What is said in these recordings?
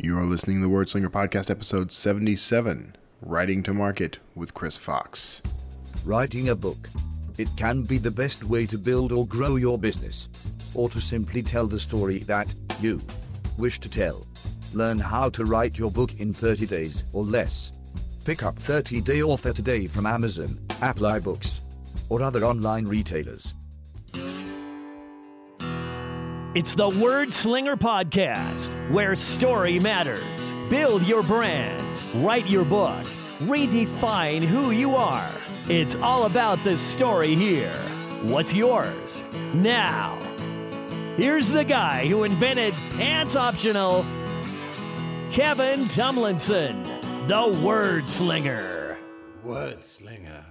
You're listening to the Wordslinger Podcast, episode 77, Writing to Market with Chris Fox. Writing a book. It can be the best way to build or grow your business, or to simply tell the story that you wish to tell. Learn how to write your book in 30 days or less. Pick up 30-day Author Today from Amazon, Apple iBooks, or other online retailers. It's the Wordslinger Podcast, where story matters. Build your brand, write your book, redefine who you are. It's all about the story here. What's yours? Now, here's the guy who invented Pants Optional, Kevin Tumlinson, the Wordslinger. Wordslinger.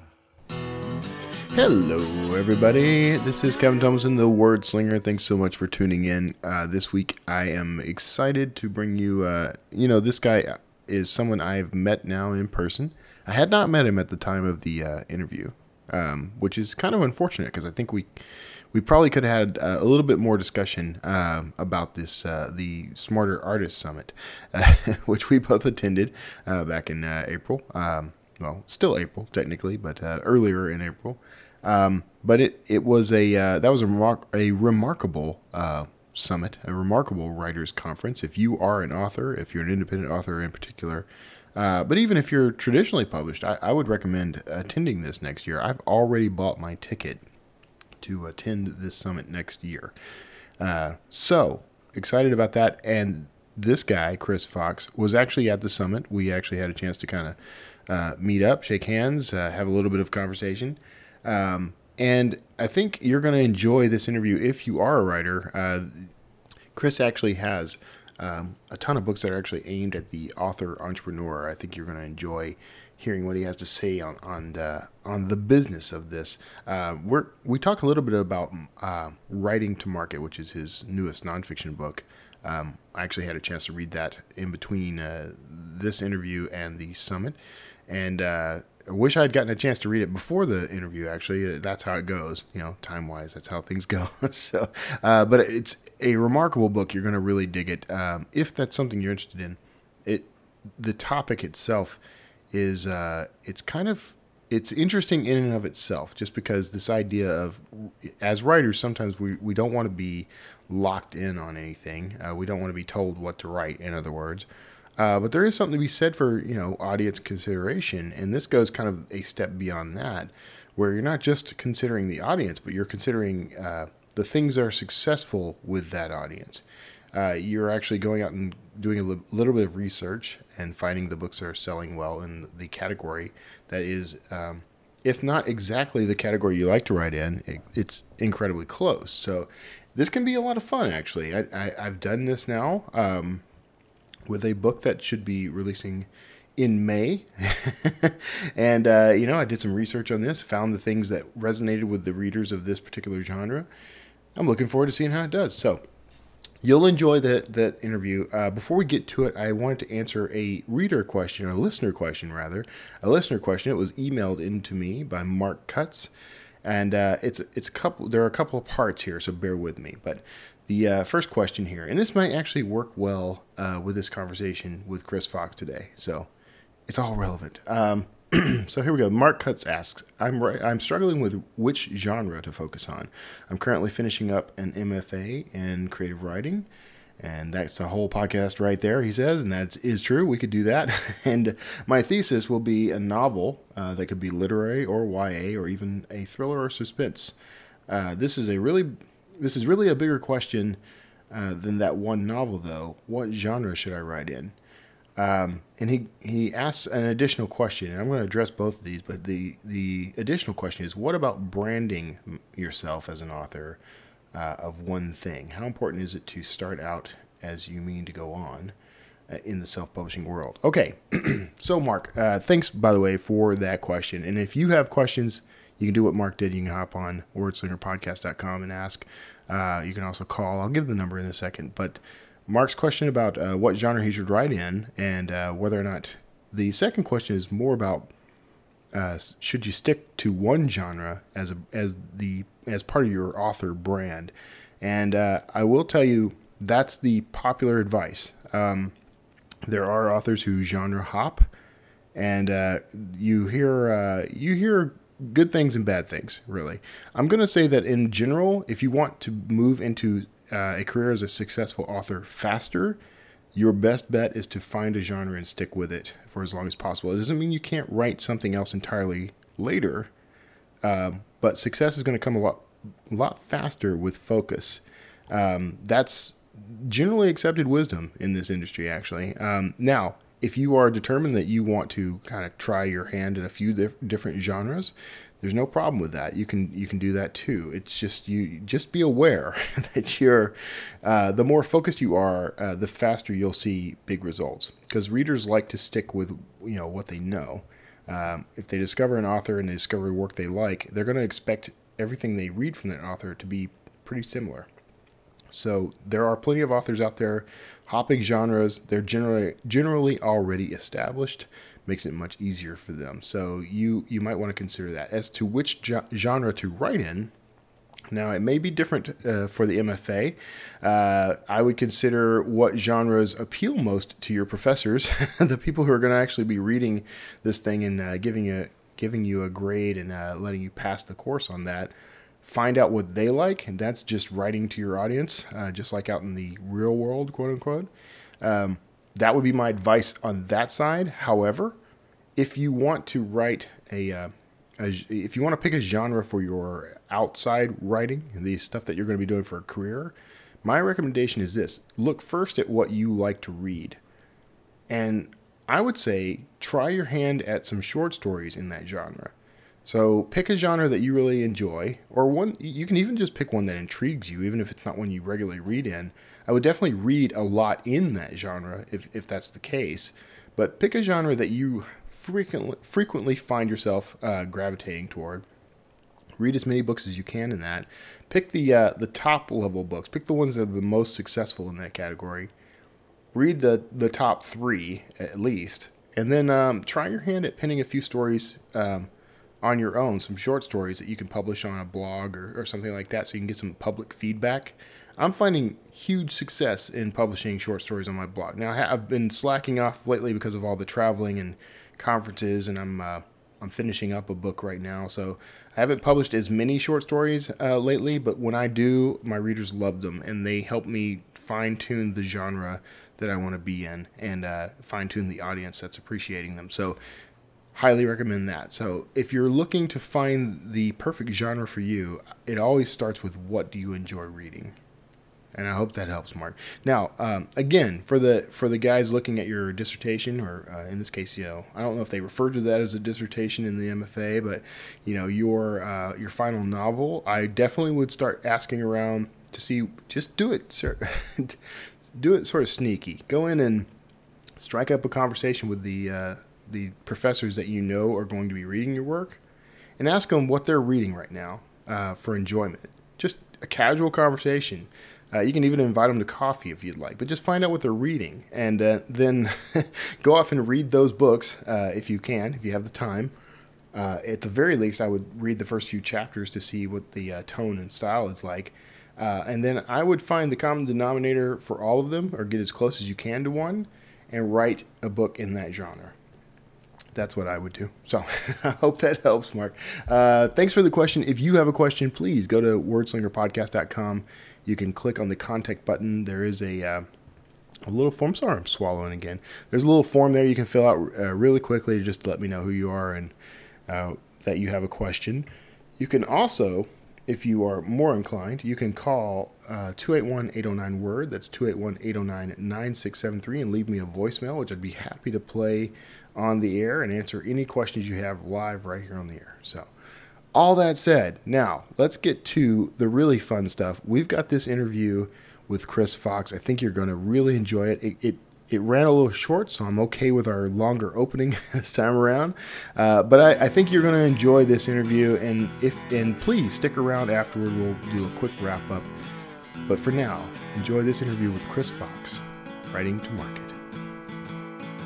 Hello, everybody. This is Kevin Tumlinson, the Wordslinger. Thanks so much for tuning in. This week, I am excited to bring you, this guy is someone I've met now in person. I had not met him at the time of the interview, which is kind of unfortunate because I think we probably could have had a little bit more discussion about this, the Smarter Artist Summit, which we both attended back in April. Well, still April technically, but earlier in April. But it was a remarkable summit, a remarkable writers conference. If you are an author, if you're an independent author in particular, but even if you're traditionally published, I would recommend attending this next year. I've already bought my ticket to attend this summit next year. So excited about that. And this guy, Chris Fox, was actually at the summit. We actually had a chance to kind of meet up, shake hands, have a little bit of conversation. And I think you're going to enjoy this interview if you are a writer. Chris actually has a ton of books that are actually aimed at the author entrepreneur. I think you're going to enjoy hearing what he has to say on the business of this. We talk a little bit about Writing to Market, which is his newest nonfiction book. I actually had a chance to read that in between this interview and the summit. And I wish I'd gotten a chance to read it before the interview, actually. That's how it goes, time-wise. That's how things go. So, but it's a remarkable book. You're going to really dig it. If that's something you're interested in, the topic itself is, it's interesting in and of itself, just because this idea of, as writers, sometimes we don't want to be locked in on anything. We don't want to be told what to write, in other words. But there is something to be said for, audience consideration. And this goes kind of a step beyond that, where you're not just considering the audience, but you're considering the things that are successful with that audience. You're actually going out and doing a little bit of research and finding the books that are selling well in the category that is, if not exactly the category you like to write in, it's incredibly close. So this can be a lot of fun, actually. I've done this now with a book that should be releasing in May. And, I did some research on this, found the things that resonated with the readers of this particular genre. I'm looking forward to seeing how it does. So you'll enjoy that interview. Before we get to it, I wanted to answer a listener question. It was emailed into me by Mark Cutts. And there are a couple of parts here, so bear with me. But the first question here, and this might actually work well with this conversation with Chris Fox today, so it's all relevant. So here we go. Mark Cutts asks, I'm struggling with which genre to focus on. I'm currently finishing up an MFA in creative writing, and that's a whole podcast right there, he says, and that is true. We could do that. And my thesis will be a novel that could be literary or YA or even a thriller or suspense. This is really a bigger question than that one novel, though. What genre should I write in? And he asks an additional question, and I'm going to address both of these, but the additional question is, what about branding yourself as an author of one thing? How important is it to start out as you mean to go on in the self-publishing world? Okay, so Mark, thanks, by the way, for that question. And if you have questions, you can do what Mark did. You can hop on wordslingerpodcast.com and ask. You can also call. I'll give the number in a second. But Mark's question about what genre he should write in, and whether or not the second question is more about should you stick to one genre as part of your author brand. And I will tell you that's the popular advice. There are authors who genre hop, and you hear good things and bad things, really. I'm going to say that in general, if you want to move into a career as a successful author faster, your best bet is to find a genre and stick with it for as long as possible. It doesn't mean you can't write something else entirely later, but success is going to come a lot faster with focus. That's generally accepted wisdom in this industry, actually. Now, if you are determined that you want to kind of try your hand in a few different genres, there's no problem with that. You can do that too. It's just just be aware that the more focused you are, the faster you'll see big results. Because readers like to stick with what they know. If they discover an author and they discover work they like, they're going to expect everything they read from that author to be pretty similar. So there are plenty of authors out there hopping genres. They're generally already established. Makes it much easier for them. So you might want to consider that. As to which genre to write in, now it may be different for the MFA. I would consider what genres appeal most to your professors, the people who are going to actually be reading this thing and giving you a grade and letting you pass the course on that. Find out what they like, and that's just writing to your audience, just like out in the real world, quote unquote. That would be my advice on that side. However, if you want to write if you want to pick a genre for your outside writing, the stuff that you're going to be doing for a career, my recommendation is this: look first at what you like to read, and I would say try your hand at some short stories in that genre. So pick a genre that you really enjoy, or one, you can even just pick one that intrigues you, even if it's not one you regularly read in. I would definitely read a lot in that genre if that's the case, but pick a genre that you frequently find yourself gravitating toward. Read as many books as you can in that. Pick the top level books. Pick the ones that are the most successful in that category. Read the top 3 at least, and then try your hand at penning a few stories on your own, some short stories that you can publish on a blog or something like that so you can get some public feedback. I'm finding huge success in publishing short stories on my blog. Now, I've been slacking off lately because of all the traveling and conferences, and I'm finishing up a book right now, so I haven't published as many short stories lately, but when I do, my readers love them, and they help me fine-tune the genre that I want to be in and fine-tune the audience that's appreciating them. So highly recommend that. So if you're looking to find the perfect genre for you, it always starts with what do you enjoy reading? And I hope that helps, Mark. Now, again, for the guys looking at your dissertation, or in this case, I don't know if they refer to that as a dissertation in the MFA, but your final novel, I definitely would start asking around to see. Just do it, sir. Do it sort of sneaky. Go in and strike up a conversation with the professors that you know are going to be reading your work, and ask them what they're reading right now for enjoyment. Just a casual conversation. You can even invite them to coffee if you'd like, but just find out what they're reading, and then go off and read those books if you have the time. At the very least, I would read the first few chapters to see what the tone and style is like. And then I would find the common denominator for all of them, or get as close as you can to one, and write a book in that genre. That's what I would do. So I hope that helps, Mark. Thanks for the question. If you have a question, please go to wordslingerpodcast.com. You can click on the contact button. There is a little form. Sorry, I'm swallowing again. There's a little form there you can fill out really quickly just to let me know who you are and that you have a question. You can also, if you are more inclined, you can call 281-809-WORD. That's 281-809-9673 and leave me a voicemail, which I'd be happy to play on the air and answer any questions you have live right here on the air. So all that said, now let's get to the really fun stuff. We've got this interview with Chris Fox. I think you're going to really enjoy it. It ran a little short, so I'm okay with our longer opening this time around. But I think you're going to enjoy this interview, and please stick around afterward. We'll do a quick wrap up. But for now, enjoy this interview with Chris Fox, Writing to Market.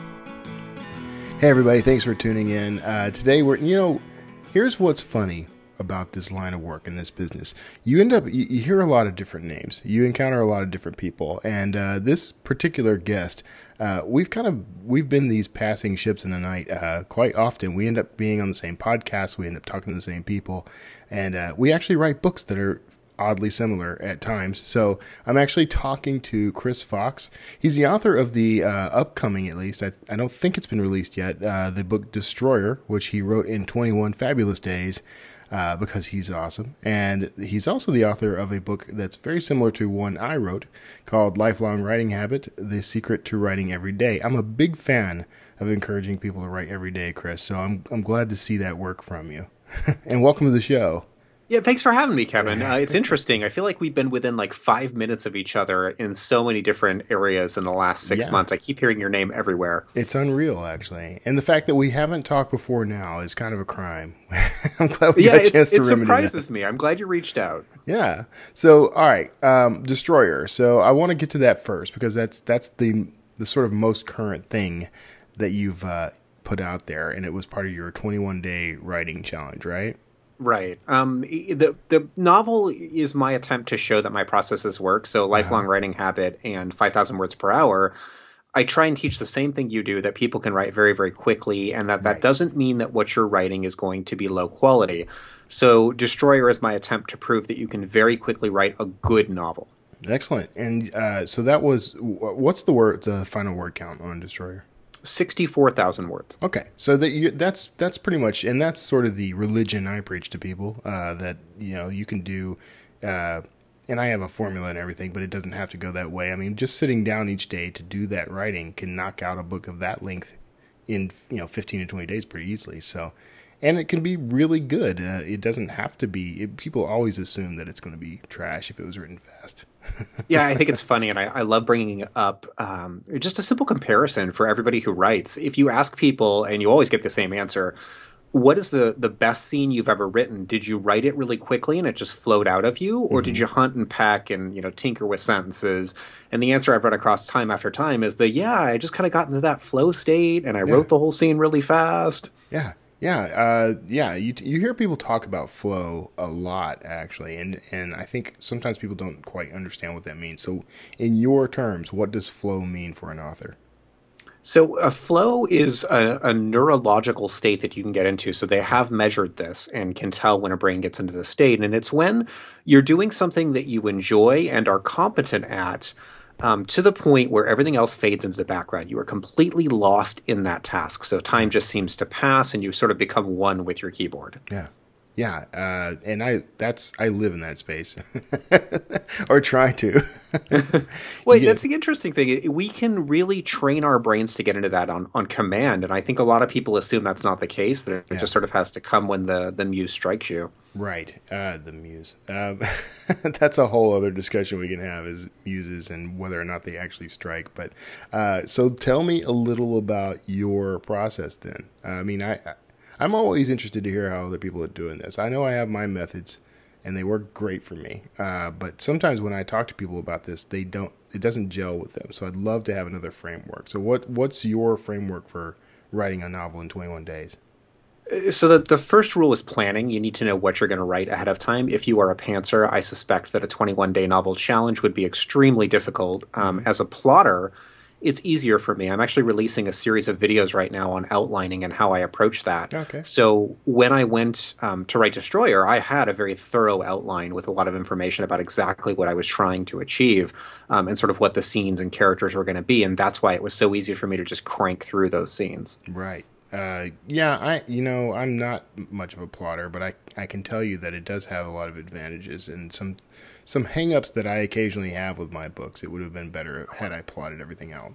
Hey everybody, thanks for tuning in. Today here's what's funny. about this line of work in this business, you end up you hear a lot of different names. You encounter a lot of different people, and this particular guest, we've been these passing ships in the night quite often. We end up being on the same podcast. We end up talking to the same people, and we actually write books that are oddly similar at times. So I'm actually talking to Chris Fox. He's the author of the upcoming, at least, I don't think it's been released yet, the book Destroyer, which he wrote in 21 fabulous days because he's awesome. And he's also the author of a book that's very similar to one I wrote called Lifelong Writing Habit, The Secret to Writing Every Day. I'm a big fan of encouraging people to write every day, Chris, so I'm glad to see that work from you. And welcome to the show. Yeah, thanks for having me, Kevin. It's interesting. I feel like we've been within like 5 minutes of each other in so many different areas in the last 6 months. I keep hearing your name everywhere. It's unreal, actually. And the fact that we haven't talked before now is kind of a crime. I'm glad we got a chance to remedy that. It surprises me. I'm glad you reached out. Yeah. So, all right, Destroyer. So I want to get to that first because that's the sort of most current thing that you've put out there, and it was part of your 21-day writing challenge, right? Right. The novel is my attempt to show that my processes work. So Lifelong Writing Habit and 5,000 Words Per Hour, I try and teach the same thing you do, that people can write very, very quickly, and that doesn't mean that what you're writing is going to be low quality. So Destroyer is my attempt to prove that you can very quickly write a good novel. Excellent. And so that was, what's the final word count on Destroyer? 64,000 words. Okay, so that's pretty much, and that's sort of the religion I preach to people, that you can do, and I have a formula and everything, but it doesn't have to go that way. I mean, just sitting down each day to do that writing can knock out a book of that length in 15 to 20 days pretty easily. So, and it can be really good. It doesn't have to be. People always assume that it's going to be trash if it was written fast. Yeah, I think it's funny, and I love bringing up just a simple comparison for everybody who writes. If you ask people, and you always get the same answer, what is the best scene you've ever written? Did you write it really quickly and it just flowed out of you? Or did you hunt and peck and tinker with sentences? And the answer I've run across time after time is I just kind of got into that flow state, and I wrote the whole scene really fast. Yeah. Yeah, you hear people talk about flow a lot, actually, and I think sometimes people don't quite understand what that means. So, in your terms, what does flow mean for an author? So, a flow is a neurological state that you can get into. So, they have measured this and can tell when a brain gets into the state, and it's when you're doing something that you enjoy and are competent at, to the point where everything else fades into the background. You are completely lost in that task. So time just seems to pass, and you sort of become one with your keyboard. Yeah. And I live in that space, or try to. Well, that's the interesting thing. We can really train our brains to get into that on command. And I think a lot of people assume that's not the case, that it just sort of has to come when the muse strikes you. Right. The muse. That's a whole other discussion we can have, is muses and whether or not they actually strike. But so tell me a little about your process then. I mean, I'm always interested to hear how other people are doing this. I know I have my methods, and they work great for me. But sometimes when I talk to people about this, it doesn't gel with them. So I'd love to have another framework. So what's your framework for writing a novel in 21 days? So the first rule is planning. You need to know what you're going to write ahead of time. If you are a pantser, I suspect that a 21-day novel challenge would be extremely difficult. As a plotter, it's easier for me. I'm actually releasing a series of videos right now on outlining and how I approach that. Okay. So when I went to write Destroyer, I had a very thorough outline with a lot of information about exactly what I was trying to achieve, and sort of what the scenes and characters were going to be. And that's why it was so easy for me to just crank through those scenes. Right. I'm not much of a plotter, but I can tell you that it does have a lot of advantages and some hang-ups that I occasionally have with my books. It would have been better had I plotted everything out.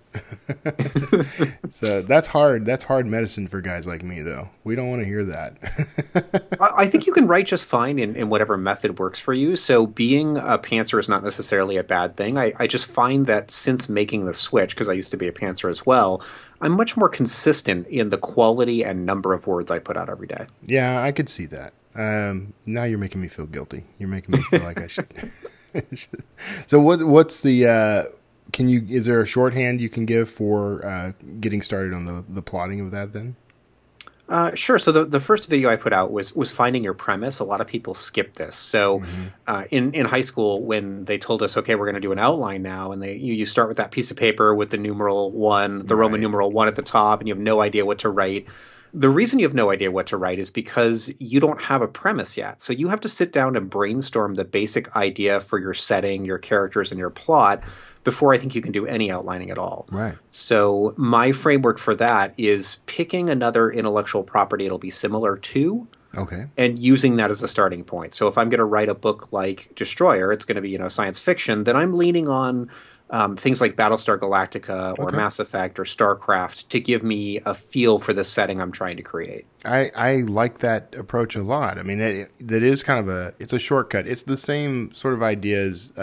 So that's hard. That's hard medicine for guys like me, though. We don't want to hear that. I think you can write just fine in whatever method works for you. So being a pantser is not necessarily a bad thing. I just find that since making the switch, because I used to be a pantser as well, I'm much more consistent in the quality and number of words I put out every day. Yeah, I could see that. Now you're making me feel guilty. You're making me feel like I should. So what's the? Is there a shorthand you can give for getting started on the plotting of that then? Sure. So the first video I put out was finding your premise. A lot of people skip this. So in high school, when they told us, okay, we're going to do an outline now, and you start with that piece of paper with the numeral one, the Roman numeral one at the top, and you have no idea what to write. The reason you have no idea what to write is because you don't have a premise yet. So you have to sit down and brainstorm the basic idea for your setting, your characters, and your plot before I think you can do any outlining at all. Right. So my framework for that is picking another intellectual property it'll be similar to, Okay. and using that as a starting point. So if I'm going to write a book like Destroyer, it's going to be, science fiction, then I'm leaning on things like Battlestar Galactica or Mass Effect or StarCraft to give me a feel for the setting I'm trying to create. I like that approach a lot. I mean, that is kind of it's a shortcut. It's the same sort of idea as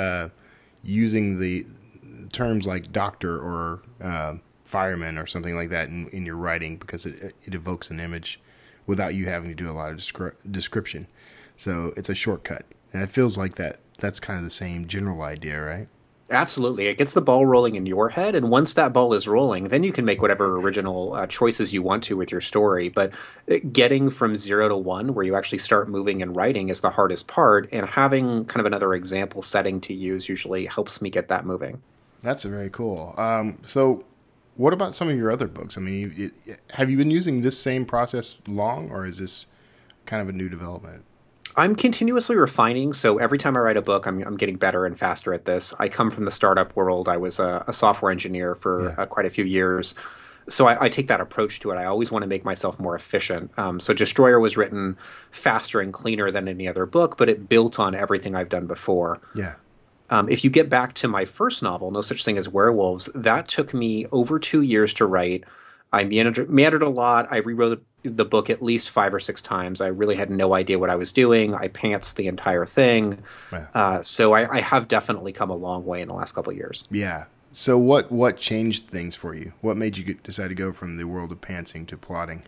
using the terms like doctor or fireman or something like that in your writing, because it evokes an image without you having to do a lot of description. So it's a shortcut. And it feels like that's kind of the same general idea, right? Absolutely. It gets the ball rolling in your head, and once that ball is rolling, then you can make whatever original choices you want to with your story. But getting from 0 to 1, where you actually start moving and writing, is the hardest part, and having kind of another example setting to use usually helps me get that moving. That's very cool. So what about some of your other books? I mean, have you been using this same process long, or is this kind of a new development? I'm continuously refining, so every time I write a book, I'm getting better and faster at this. I come from the startup world. I was a software engineer for quite a few years, so I take that approach to it. I always want to make myself more efficient. So Destroyer was written faster and cleaner than any other book, but it built on everything I've done before. Yeah. If you get back to my first novel, No Such Thing as Werewolves, that took me over 2 years to write. I meandered a lot. I rewrote the book at least 5 or 6 times. I really had no idea what I was doing. I pantsed the entire thing. Wow. So I have definitely come a long way in the last couple of years. Yeah. So what changed things for you? What made you decide to go from the world of pantsing to plotting?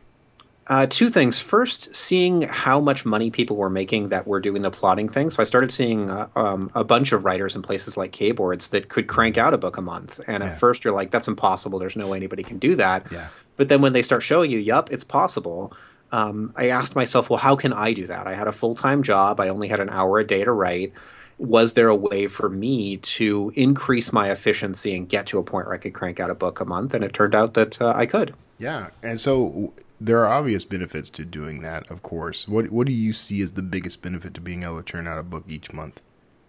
2 things. First, seeing how much money people were making that were doing the plotting thing. So I started seeing a bunch of writers in places like Kboards that could crank out a book a month. And at first you're like, that's impossible. There's no way anybody can do that. Yeah. But then when they start showing you, yup, it's possible. I asked myself, well, how can I do that? I had a full-time job. I only had an hour a day to write. Was there a way for me to increase my efficiency and get to a point where I could crank out a book a month? And it turned out that I could. Yeah. And so there are obvious benefits to doing that, of course. What do you see as the biggest benefit to being able to churn out a book each month?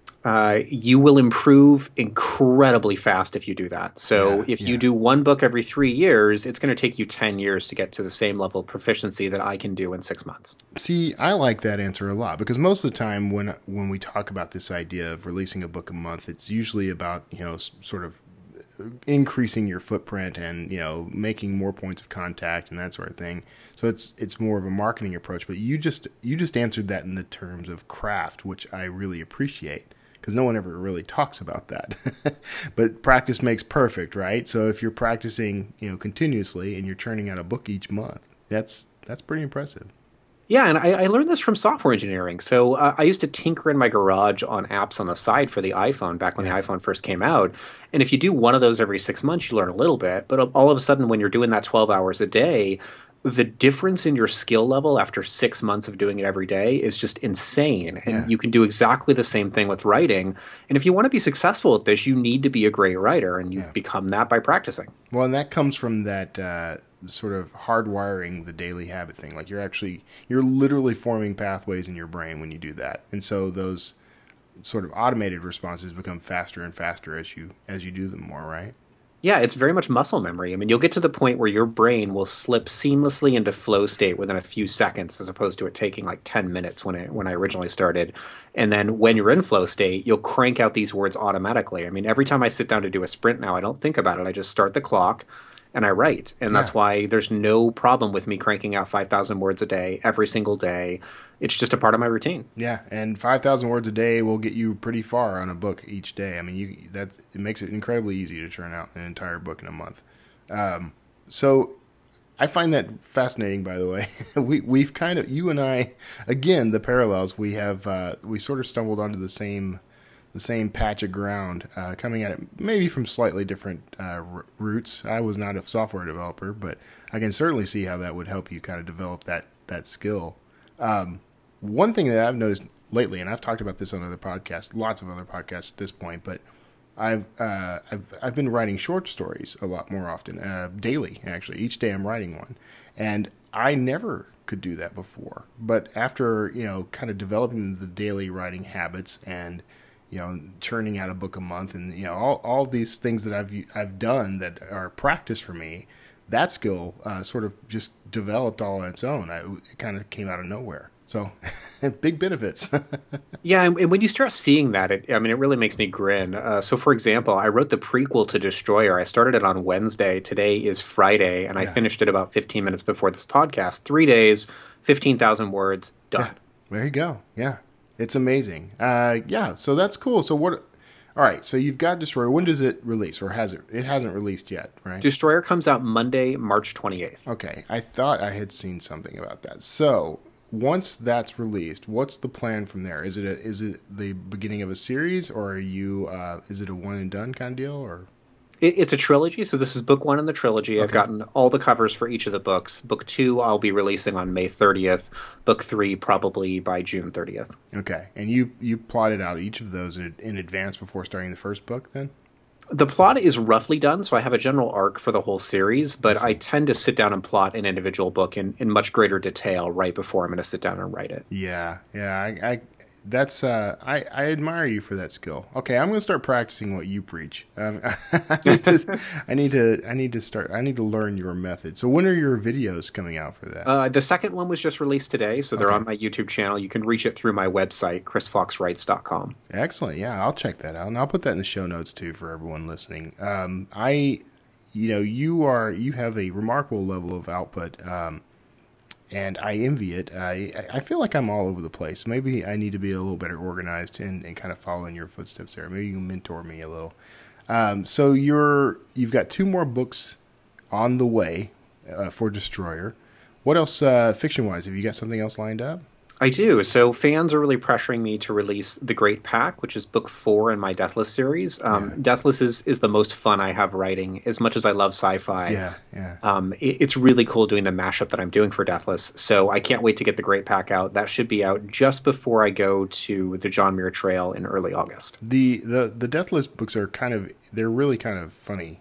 You will improve incredibly fast if you do that. So if you do one book every 3 years, it's going to take you 10 years to get to the same level of proficiency that I can do in 6 months. See, I like that answer a lot, because most of the time when we talk about this idea of releasing a book a month, it's usually about, sort of increasing your footprint and, making more points of contact and that sort of thing. So it's more of a marketing approach, but you just answered that in the terms of craft, which I really appreciate, because no one ever really talks about that. But practice makes perfect, right? So if you're practicing, continuously, and you're churning out a book each month, that's pretty impressive. Yeah, and I learned this from software engineering. So I used to tinker in my garage on apps on the side for the iPhone back when the iPhone first came out. And if you do one of those every 6 months, you learn a little bit. But all of a sudden, when you're doing that 12 hours a day, the difference in your skill level after 6 months of doing it every day is just insane. And you can do exactly the same thing with writing. And if you want to be successful at this, you need to be a great writer, and you become that by practicing. Well, and that comes from that sort of hardwiring the daily habit thing. Like you're literally forming pathways in your brain when you do that. And so those sort of automated responses become faster and faster as you do them more, right? Yeah, it's very much muscle memory. I mean, you'll get to the point where your brain will slip seamlessly into flow state within a few seconds, as opposed to it taking like 10 minutes when I originally started. And then when you're in flow state, you'll crank out these words automatically. I mean, every time I sit down to do a sprint now, I don't think about it. I just start the clock and I write. And that's why there's no problem with me cranking out 5,000 words a day every single day. It's just a part of my routine. Yeah, and 5,000 words a day will get you pretty far on a book each day. I mean, it makes it incredibly easy to churn out an entire book in a month. So I find that fascinating, by the way. We've kind of, you and I, again, the parallels, we sort of stumbled onto the same the same patch of ground, coming at it maybe from slightly different routes. I was not a software developer, but I can certainly see how that would help you kind of develop that skill. One thing that I've noticed lately, and I've talked about this on other podcasts, lots of other podcasts at this point, but I've been writing short stories a lot more often, daily actually. Each day I'm writing one, and I never could do that before. But after kind of developing the daily writing habits and churning out a book a month, and all these things that I've done that are practice for me, that skill sort of just developed all on its own. It kind of came out of nowhere. So big benefits. Yeah, and when you start seeing that, it really makes me grin. So, for example, I wrote the prequel to Destroyer. I started it on Wednesday. Today is Friday, and I finished it about 15 minutes before this podcast. 3 days, 15,000 words, done. Yeah, there you go. Yeah, it's amazing. So that's cool. So what? All right, so you've got Destroyer. When does it release, or has it? It hasn't released yet, right? Destroyer comes out Monday, March 28th. Okay, I thought I had seen something about that. So once that's released, what's the plan from there? Is it the beginning of a series, or are you? Is it a one and done kind of deal, or? It's a trilogy, so this is book 1 in the trilogy. Okay. I've gotten all the covers for each of the books. Book 2 I'll be releasing on May 30th. Book 3 probably by June 30th. Okay, and you plotted out each of those in advance before starting the first book, then? The plot is roughly done, so I have a general arc for the whole series, but I tend to sit down and plot an individual book in much greater detail right before I'm going to sit down and write it. Yeah. I admire you for that skill. Okay, I'm going to start practicing what you preach. I need to learn your method. So when are your videos coming out for that? The second one was just released today, so they're on my YouTube channel. You can reach it through my website, chrisfoxwrites.com. Excellent. Yeah, I'll check that out, and I'll put that in the show notes too for everyone listening. You have a remarkable level of output. And I envy it. I feel like I'm all over the place. Maybe I need to be a little better organized and kind of follow in your footsteps there. Maybe you can mentor me a little. So you've got 2 more books on the way for Destroyer. What else, fiction-wise? Have you got something else lined up? I do. So fans are really pressuring me to release The Great Pack, which is book 4 in my Deathless series. Deathless is the most fun I have writing, as much as I love sci-fi. Yeah. It's really cool doing the mashup that I'm doing for Deathless. So I can't wait to get The Great Pack out. That should be out just before I go to the John Muir Trail in early August. The Deathless books are they're really kind of funny.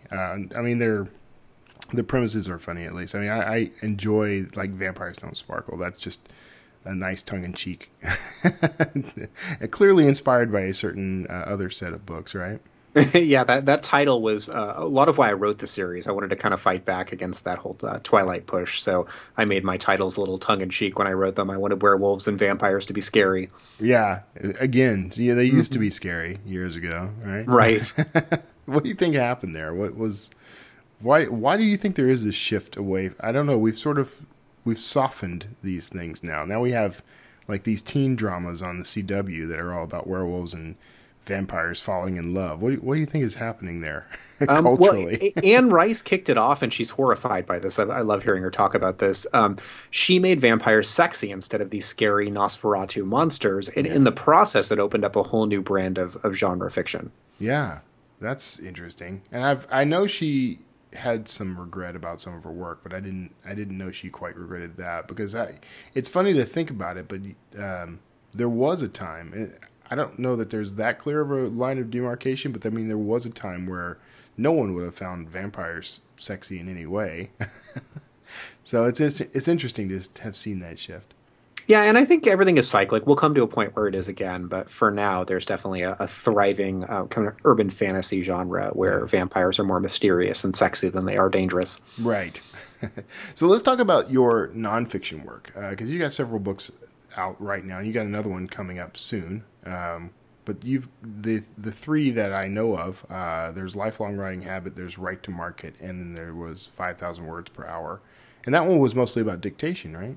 The premises are funny, at least. I enjoy, like, Vampires Don't Sparkle. That's just a nice tongue-in-cheek. Clearly inspired by a certain other set of books, right? Yeah, that title was a lot of why I wrote the series. I wanted to kind of fight back against that whole Twilight push, so I made my titles a little tongue-in-cheek when I wrote them. I wanted werewolves and vampires to be scary. Yeah, again, they used to be scary years ago, right? Right. What do you think happened there? Why do you think there is this shift away? I don't know, we've softened these things now. Now we have like these teen dramas on the CW that are all about werewolves and vampires falling in love. What do you think is happening there culturally? Anne Rice kicked it off, and she's horrified by this. I love hearing her talk about this. She made vampires sexy instead of these scary Nosferatu monsters, and in the process, it opened up a whole new brand of genre fiction. Yeah, that's interesting. And I know she had some regret about some of her work, but I didn't know she quite regretted that, because it's funny to think about it, but there was a time, I don't know that there's that clear of a line of demarcation, but there was a time where no one would have found vampires sexy in any way. So it's interesting to have seen that shift. Yeah, and I think everything is cyclic. We'll come to a point where it is again, but for now, there's definitely a thriving kind of urban fantasy genre where vampires are more mysterious and sexy than they are dangerous. Right. So let's talk about your nonfiction work, because you got several books out right now, and you got another one coming up soon. But you've the 3 that I know of. There's Lifelong Writing Habit, there's Right to Market, and then there was 5,000 words per hour, and that one was mostly about dictation, right?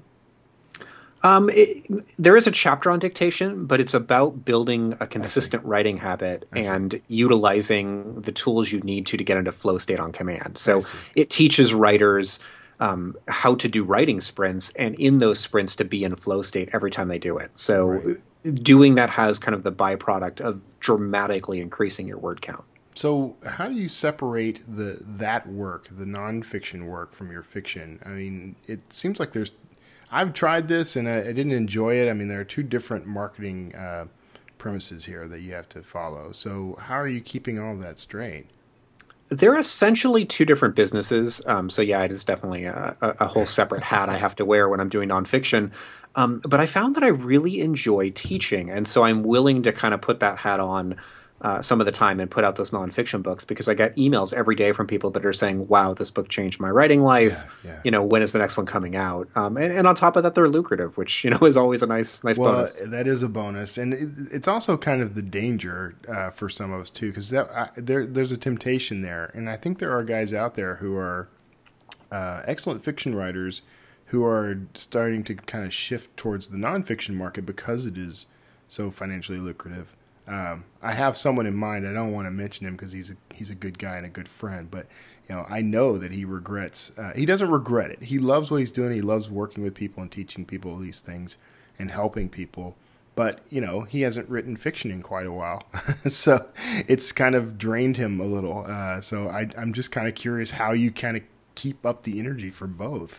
There is a chapter on dictation, but it's about building a consistent writing habit and utilizing the tools you need to get into flow state on command. So it teaches writers how to do writing sprints, and in those sprints to be in flow state every time they do it. So doing that has kind of the byproduct of dramatically increasing your word count. So how do you separate that work, the nonfiction work, from your fiction? I mean, it seems like I've tried this and I didn't enjoy it. I mean, there are two different marketing premises here that you have to follow. So how are you keeping all of that straight? They're essentially two different businesses. So yeah, it is definitely a whole separate hat I have to wear when I'm doing nonfiction. But I found that I really enjoy teaching. And so I'm willing to kind of put that hat on some of the time and put out those nonfiction books, because I get emails every day from people that are saying, wow, this book changed my writing life. Yeah. When is the next one coming out? And on top of that, they're lucrative, which, is always a nice bonus. That is a bonus. And it's also kind of the danger for some of us too, because there's a temptation there. And I think there are guys out there who are excellent fiction writers who are starting to kind of shift towards the nonfiction market because it is so financially lucrative. I have someone in mind. I don't want to mention him because he's a good guy and a good friend, but I know that he regrets. He doesn't regret it. He loves what he's doing. He loves working with people and teaching people these things and helping people. But he hasn't written fiction in quite a while, so it's kind of drained him a little. So I'm just kind of curious how you kind of keep up the energy for both.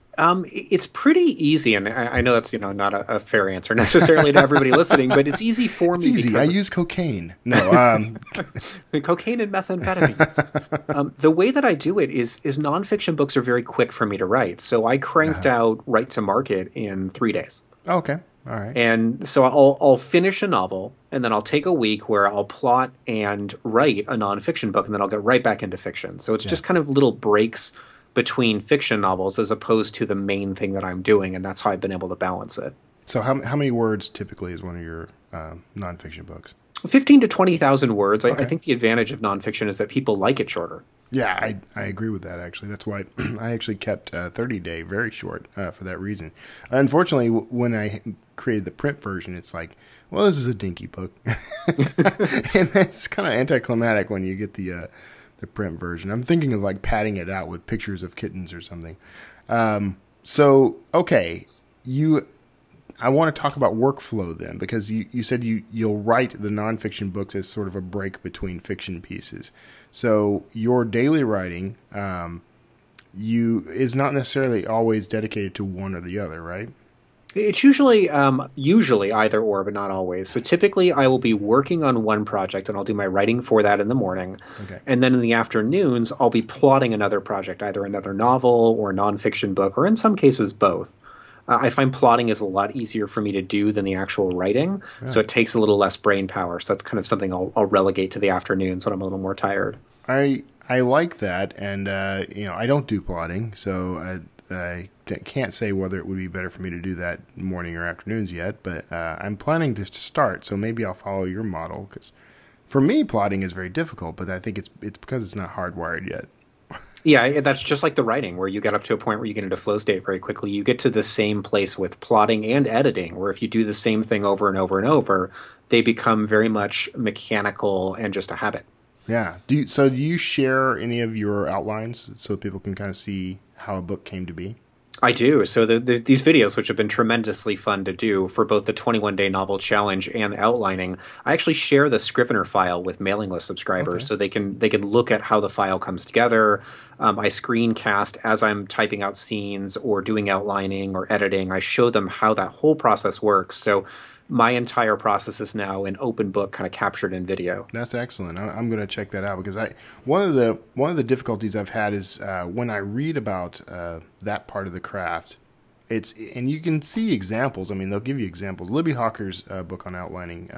It's pretty easy, and I know that's not a fair answer necessarily to everybody listening, but it's easy for me. It's easy. I use cocaine. No, cocaine and methamphetamines. The way that I do it is nonfiction books are very quick for me to write, so I cranked out Write to Market in 3 days. Okay, all right. And so I'll finish a novel, and then I'll take a week where I'll plot and write a nonfiction book, and then I'll get right back into fiction. So it's just kind of little breaks between fiction novels as opposed to the main thing that I'm doing, and that's how I've been able to balance it. So how many words typically is one of your nonfiction books? 15 to 20,000 words. Okay. I think the advantage of nonfiction is that people like it shorter. Yeah, I agree with that, actually. That's why I actually kept 30-day very short for that reason. Unfortunately, when I created the print version, it's like, well, this is a dinky book. And it's kind of anticlimactic when you get the print version. I'm thinking of like padding it out with pictures of kittens or something. So, okay, I want to talk about workflow then, because you said you'll write the nonfiction books as sort of a break between fiction pieces. So your daily writing is not necessarily always dedicated to one or the other, right? It's usually either or, but not always. So typically I will be working on one project and I'll do my writing for that in the morning. Okay. And then in the afternoons, I'll be plotting another project, either another novel or a nonfiction book, or in some cases both. I find plotting is a lot easier for me to do than the actual writing. Yeah. So it takes a little less brain power. So that's kind of something I'll relegate to the afternoons when I'm a little more tired. I like that. And, I don't do plotting, so I can't say whether it would be better for me to do that morning or afternoons yet, but I'm planning to start, so maybe I'll follow your model, because for me, plotting is very difficult, but I think it's because it's not hardwired yet. Yeah, that's just like the writing, where you get up to a point where you get into flow state very quickly. You get to the same place with plotting and editing, where if you do the same thing over and over and over, they become very much mechanical and just a habit. Yeah. Do you share any of your outlines so people can kind of see how a book came to be? I do. So these videos, which have been tremendously fun to do for both the 21-day novel challenge and the outlining, I actually share the Scrivener file with mailing list subscribers, so they can look at how the file comes together. I screencast as I'm typing out scenes or doing outlining or editing. I show them how that whole process works. So my entire process is now an open book, kind of captured in video. That's excellent. I'm going to check that out, because one of the difficulties I've had is when I read about that part of the craft. And you can see examples. I mean, they'll give you examples. Libby Hawker's book on outlining.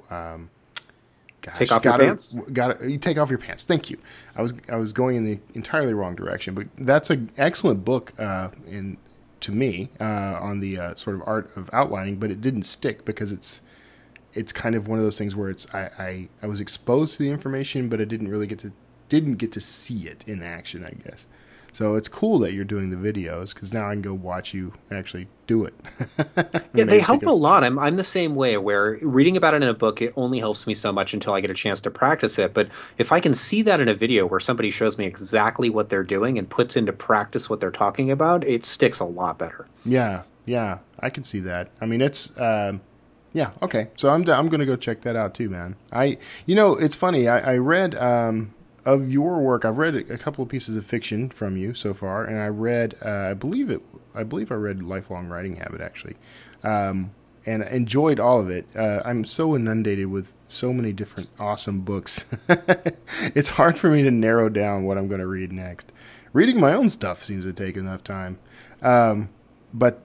Take off your pants. You take off your pants. Thank you. I was going in the entirely wrong direction, but that's an excellent book to me on the sort of art of outlining, but it didn't stick because it's kind of one of those things where I was exposed to the information, but I didn't get to see it in action, I guess. So it's cool that you're doing the videos, because now I can go watch you actually do it. Yeah, they help a lot. I'm the same way, where reading about it in a book, it only helps me so much until I get a chance to practice it. But if I can see that in a video where somebody shows me exactly what they're doing and puts into practice what they're talking about, it sticks a lot better. Yeah, I can see that. I mean, it's Yeah. Okay. So I'm going to go check that out too, man. It's funny. I read of your work. I've read a couple of pieces of fiction from you so far, and I read. I believe I read Lifelong Writing Habit actually, and enjoyed all of it. I'm so inundated with so many different awesome books. It's hard for me to narrow down what I'm going to read next. Reading my own stuff seems to take enough time. But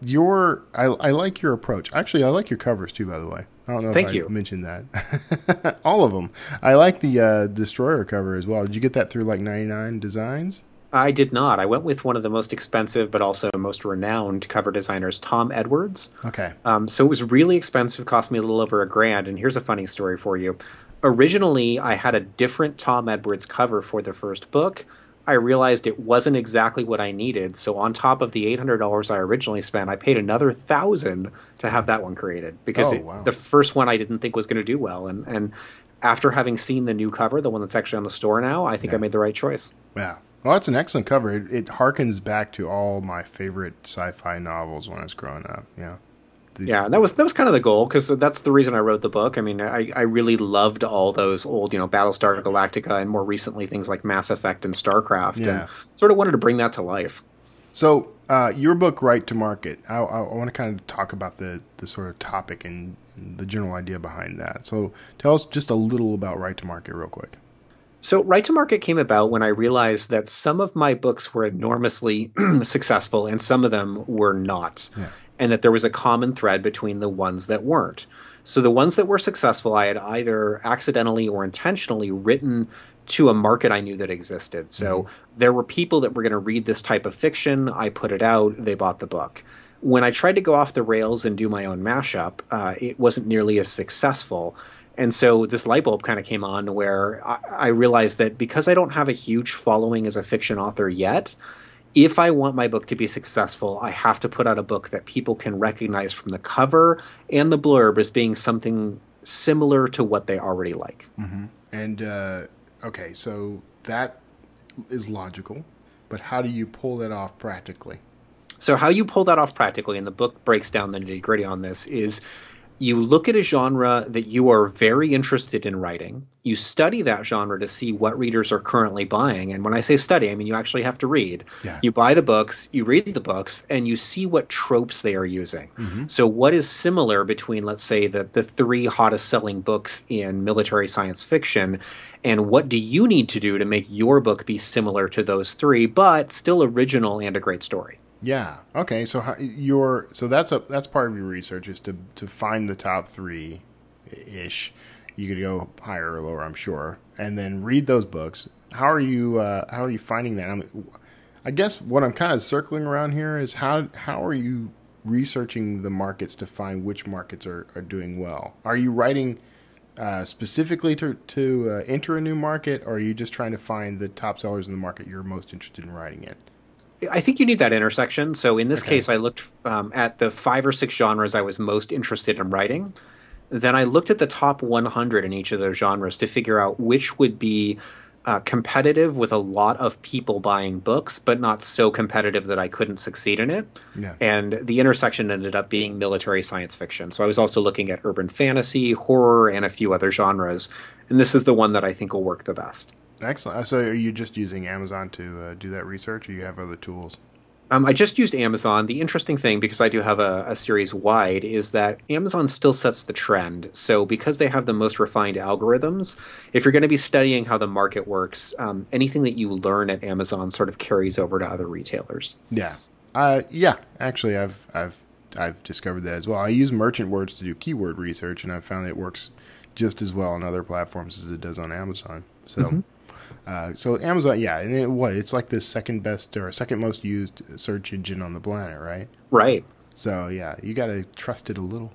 I like your approach. Actually, I like your covers too, by the way. I don't know if I mentioned that. All of them. I like the Destroyer cover as well. Did you get that through like 99 Designs? I did not. I went with one of the most expensive but also most renowned cover designers, Tom Edwards. Okay. So it was really expensive, cost me a little over $1,000. And here's a funny story for you. Originally, I had a different Tom Edwards cover for the first book. I realized it wasn't exactly what I needed. So on top of the $800 I originally spent, I paid another $1,000 to have that one created because the first one I didn't think was going to do well. And after having seen the new cover, the one that's actually on the store now, I think I made the right choice. Yeah. Well, it's an excellent cover. It harkens back to all my favorite sci-fi novels when I was growing up. Yeah. Yeah, that was kind of the goal, because that's the reason I wrote the book. I mean, I really loved all those old, Battlestar Galactica, and more recently things like Mass Effect and StarCraft, and sort of wanted to bring that to life. So, your book, Right to Market, I want to kind of talk about the sort of topic and the general idea behind that. So, tell us just a little about Right to Market real quick. So Right to Market came about when I realized that some of my books were enormously successful and some of them were not. Yeah. And that there was a common thread between the ones that weren't. So the ones that were successful, I had either accidentally or intentionally written to a market I knew that existed. So there were people that were going to read this type of fiction. I put it out. They bought the book. When I tried to go off the rails and do my own mashup, it wasn't nearly as successful. And so this light bulb kind of came on where I realized that because I don't have a huge following as a fiction author yet, if I want my book to be successful, I have to put out a book that people can recognize from the cover and the blurb as being something similar to what they already like. Mm-hmm. And, okay, so that is logical, but how do you pull that off practically? So how you pull that off practically, and the book breaks down the nitty-gritty on this, is you look at a genre that you are very interested in writing. You study that genre to see what readers are currently buying. And when I say study, I mean you actually have to read. Yeah. You buy the books, you read the books, and you see what tropes they are using. Mm-hmm. So what is similar between, let's say, the 3 hottest selling books in military science fiction, and what do you need to do to make your book be similar to those 3, but still original and a great story? Yeah. Okay. So that's part of your research is to find the top 3 ish. You could go higher or lower, I'm sure, and then read those books. How are you finding that? I guess what I'm kind of circling around here is how are you researching the markets to find which markets are doing well? Are you writing specifically to enter a new market, or are you just trying to find the top sellers in the market you're most interested in writing in? I think you need that intersection. So in this case, I looked at the 5 or 6 genres I was most interested in writing. Then I looked at the top 100 in each of those genres to figure out which would be competitive with a lot of people buying books, but not so competitive that I couldn't succeed in it. Yeah. And the intersection ended up being military science fiction. So I was also looking at urban fantasy, horror, and a few other genres. And this is the one that I think will work the best. Excellent. So are you just using Amazon to do that research, or you have other tools? I just used Amazon. The interesting thing, because I do have a series wide, is that Amazon still sets the trend. So because they have the most refined algorithms, if you're going to be studying how the market works, anything that you learn at Amazon sort of carries over to other retailers. Yeah. Yeah. Actually, I've discovered that as well. I use Merchant Words to do keyword research, and I've found it works just as well on other platforms as it does on Amazon. So. Mm-hmm. So Amazon, yeah, and it's like the second best or second most used search engine on the planet, right? Right. So yeah, you got to trust it a little.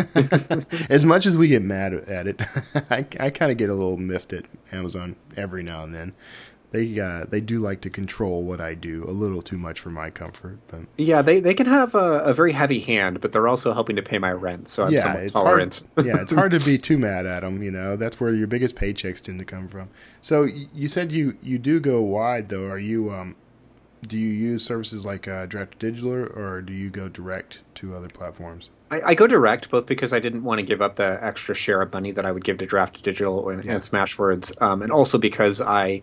As much as we get mad at it, I kind of get a little miffed at Amazon every now and then. They do like to control what I do a little too much for my comfort. But yeah, they can have a very heavy hand, but they're also helping to pay my rent, so I'm somewhat tolerant. It's hard to be too mad at them. That's where your biggest paychecks tend to come from. So you said you do go wide though. Are you do you use services like Draft Digital, or do you go direct to other platforms? I go direct both because I didn't want to give up the extra share of money that I would give to Draft Digital Yeah. and Smashwords, and also because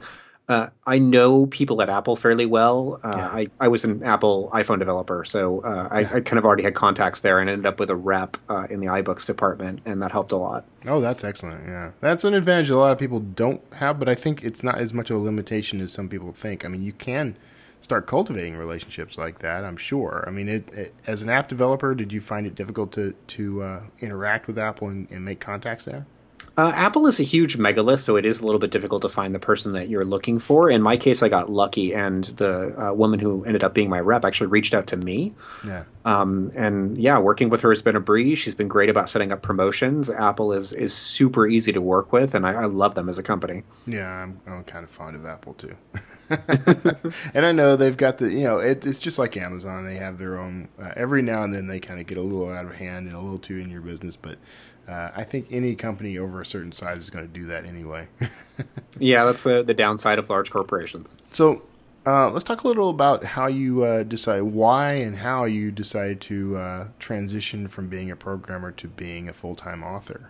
I know people at Apple fairly well. Yeah. I was an Apple iPhone developer, so I kind of already had contacts there and ended up with a rep in the iBooks department, and that helped a lot. Oh, that's excellent. Yeah. That's an advantage a lot of people don't have, but I think it's not as much of a limitation as some people think. I mean, you can start cultivating relationships like that, I'm sure. I mean, as an app developer, did you find it difficult to interact with Apple and make contacts there? Apple is a huge megalith, so it is a little bit difficult to find the person that you're looking for. In my case, I got lucky, and the woman who ended up being my rep actually reached out to me. Yeah. And yeah, working with her has been a breeze. She's been great about setting up promotions. Apple is super easy to work with, and I love them as a company. Yeah, I'm kind of fond of Apple too. And I know they've got it's just like Amazon. They have their own, every now and then they kind of get a little out of hand and a little too in your business, but I think any company over a certain size is going to do that anyway. Yeah, that's the downside of large corporations. So let's talk a little about how you decide why and how you decide to transition from being a programmer to being a full-time author.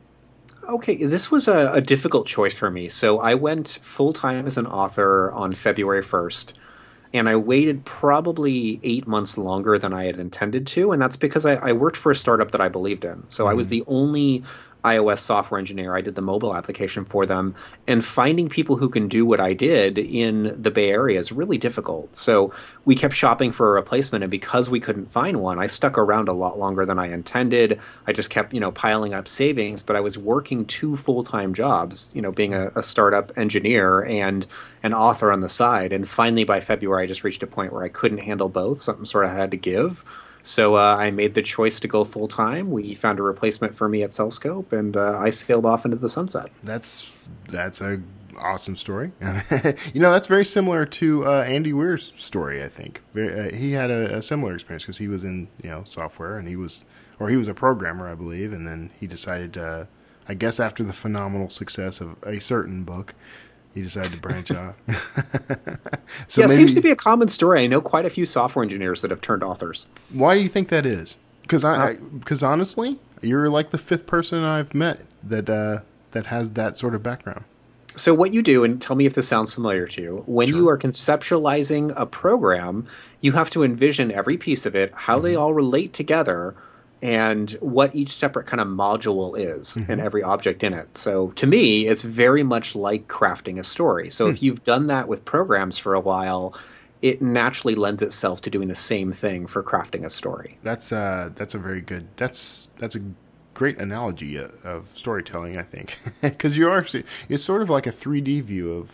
Okay, this was a difficult choice for me. So I went full time as an author on February 1st, and I waited probably 8 months longer than I had intended to. And that's because I worked for a startup that I believed in. So I was the only iOS software engineer. I did the mobile application for them. And finding people who can do what I did in the Bay Area is really difficult. So we kept shopping for a replacement. And because we couldn't find one, I stuck around a lot longer than I intended. I just kept, piling up savings. But I was working two full-time jobs, being a startup engineer and an author on the side. And finally, by February, I just reached a point where I couldn't handle both. Something sort of had to give. So I made the choice to go full time. We found a replacement for me at CellScope, and I sailed off into the sunset. That's a awesome story. That's very similar to Andy Weir's story. I think he had a similar experience because he was in software and he was a programmer, I believe, and then he decided, I guess, after the phenomenal success of a certain book, he decided to branch off. So yeah, it seems to be a common story. I know quite a few software engineers that have turned authors. Why do you think that is? Because honestly, you're like the fifth person I've met that has that sort of background. So what you do, and tell me if this sounds familiar to you, when Sure. you are conceptualizing a program, you have to envision every piece of it, how they all relate together, and what each separate kind of module is and every object in it. So to me, it's very much like crafting a story. So if you've done that with programs for a while, it naturally lends itself to doing the same thing for crafting a story. That's a very good. That's a great analogy of storytelling, I think, because it's sort of like a 3D view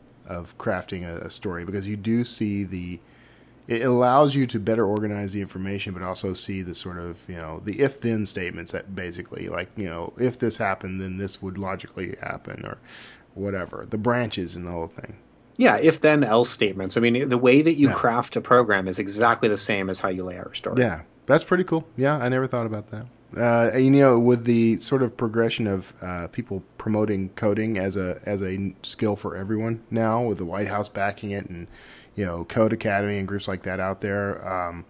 of crafting a story, because you do see it allows you to better organize the information, but also see the sort of, the if-then statements that basically, like, if this happened, then this would logically happen, or whatever. The branches and the whole thing. Yeah, if then else statements. I mean, the way that you craft a program is exactly the same as how you lay out your story. Yeah, that's pretty cool. Yeah, I never thought about that. With the sort of progression of people promoting coding as a skill for everyone now, with the White House backing it, and Code Academy and groups like that out there,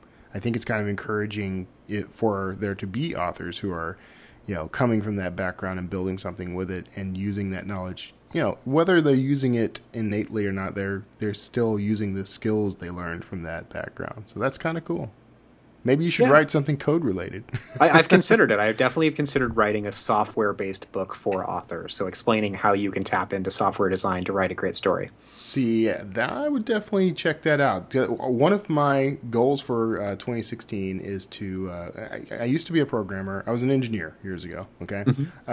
I think it's kind of encouraging for there to be authors who are, coming from that background and building something with it and using that knowledge. Whether they're using it innately or not, they're still using the skills they learned from that background. So that's kind of cool. Maybe you should write something code related. I've considered it. I definitely have considered writing a software-based book for authors. So explaining how you can tap into software design to write a great story. See, that I would definitely check that out. One of my goals for 2016 is to. I used to be a programmer. I was an engineer years ago. Okay,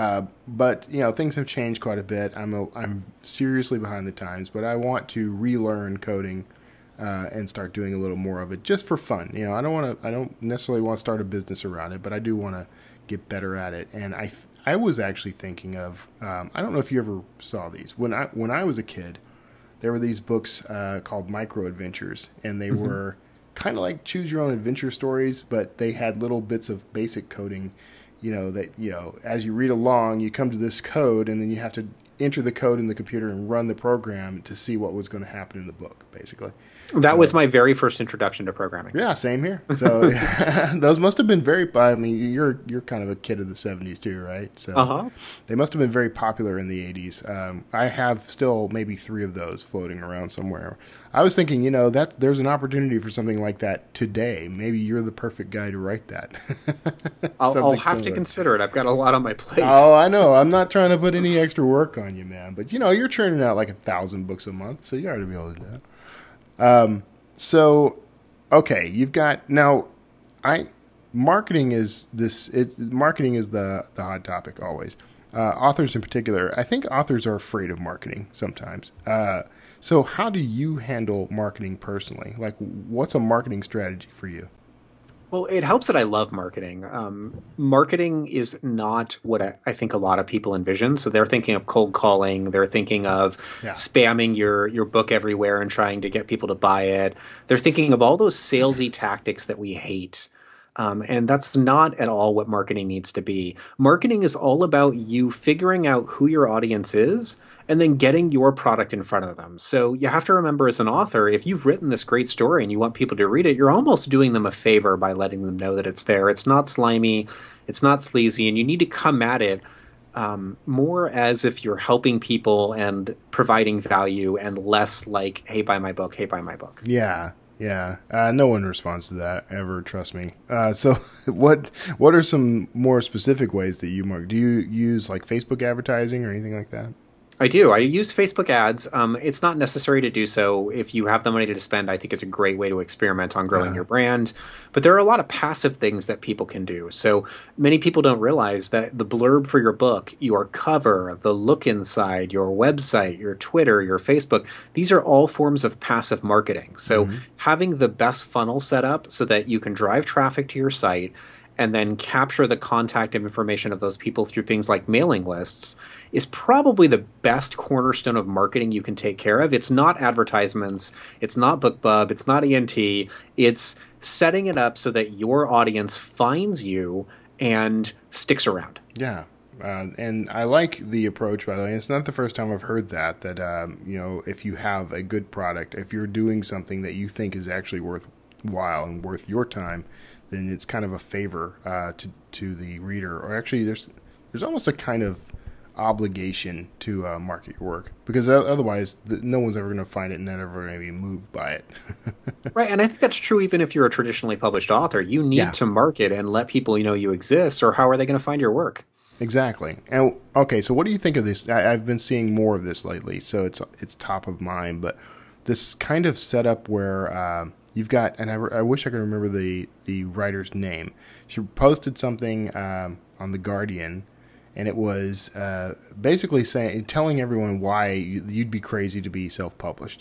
but things have changed quite a bit. I'm seriously behind the times, but I want to relearn coding. And start doing a little more of it just for fun. I don't necessarily want to start a business around it, but I do want to get better at it. And I was actually thinking of, I don't know if you ever saw these. When I was a kid, there were these books called Micro Adventures, and they were kind of like choose your own adventure stories, but they had little bits of basic coding, that as you read along, you come to this code, and then you have to enter the code in the computer and run the program to see what was going to happen in the book, basically. That was my very first introduction to programming. Yeah, same here. So those must have been very. I mean, you're kind of a kid of the '70s too, right? So they must have been very popular in the '80s. I have still maybe 3 of those floating around somewhere. I was thinking, that there's an opportunity for something like that today. Maybe you're the perfect guy to write that. I'll have to consider it. I've got a lot on my plate. Oh, I know. I'm not trying to put any extra work on you, man. But you're churning out like 1,000 books a month, so you ought to be able to do that. Okay, you've got now. Marketing is this. Marketing is the hot topic always. Authors in particular, I think authors are afraid of marketing sometimes. So how do you handle marketing personally? Like, what's a marketing strategy for you? Well, it helps that I love marketing. Marketing is not what I think a lot of people envision. So they're thinking of cold calling. They're thinking of spamming your book everywhere and trying to get people to buy it. They're thinking of all those salesy tactics that we hate. And that's not at all what marketing needs to be. Marketing is all about you figuring out who your audience is and then getting your product in front of them. So you have to remember, as an author, if you've written this great story and you want people to read it, you're almost doing them a favor by letting them know that it's there. It's not slimy, it's not sleazy, and you need to come at it more as if you're helping people and providing value, and less like, hey, buy my book, hey, buy my book. Yeah. No one responds to that ever, trust me. So what are some more specific ways that you market? Do you use like Facebook advertising or anything like that? I do. I use Facebook ads. It's not necessary to do so. If you have the money to spend, I think it's a great way to experiment on growing your brand. But there are a lot of passive things that people can do. So many people don't realize that the blurb for your book, your cover, the look inside, your website, your Twitter, your Facebook, these are all forms of passive marketing. So having the best funnel set up so that you can drive traffic to your site and then capture the contact information of those people through things like mailing lists is probably the best cornerstone of marketing you can take care of. It's not advertisements. It's not BookBub. It's not ENT. It's setting it up so that your audience finds you and sticks around. Yeah. And I like the approach, by the way. It's not the first time I've heard that if you have a good product, if you're doing something that you think is actually worthwhile and worth your time, then it's kind of a favor to the reader. Or actually, there's almost a kind of obligation to market your work, because otherwise no one's ever going to find it and not ever going to be moved by it. Right, and I think that's true even if you're a traditionally published author. You need to market and let people know you exist, or how are they going to find your work? Exactly. And okay, so what do you think of this? I've been seeing more of this lately, so it's top of mind. But this kind of setup where you've got, and I wish I could remember the writer's name. She posted something on The Guardian, and it was basically telling everyone why you'd be crazy to be self-published,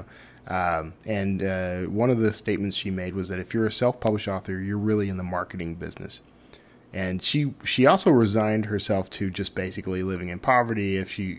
and one of the statements she made was that if you're a self-published author, you're really in the marketing business. And she also resigned herself to just basically living in poverty. If she,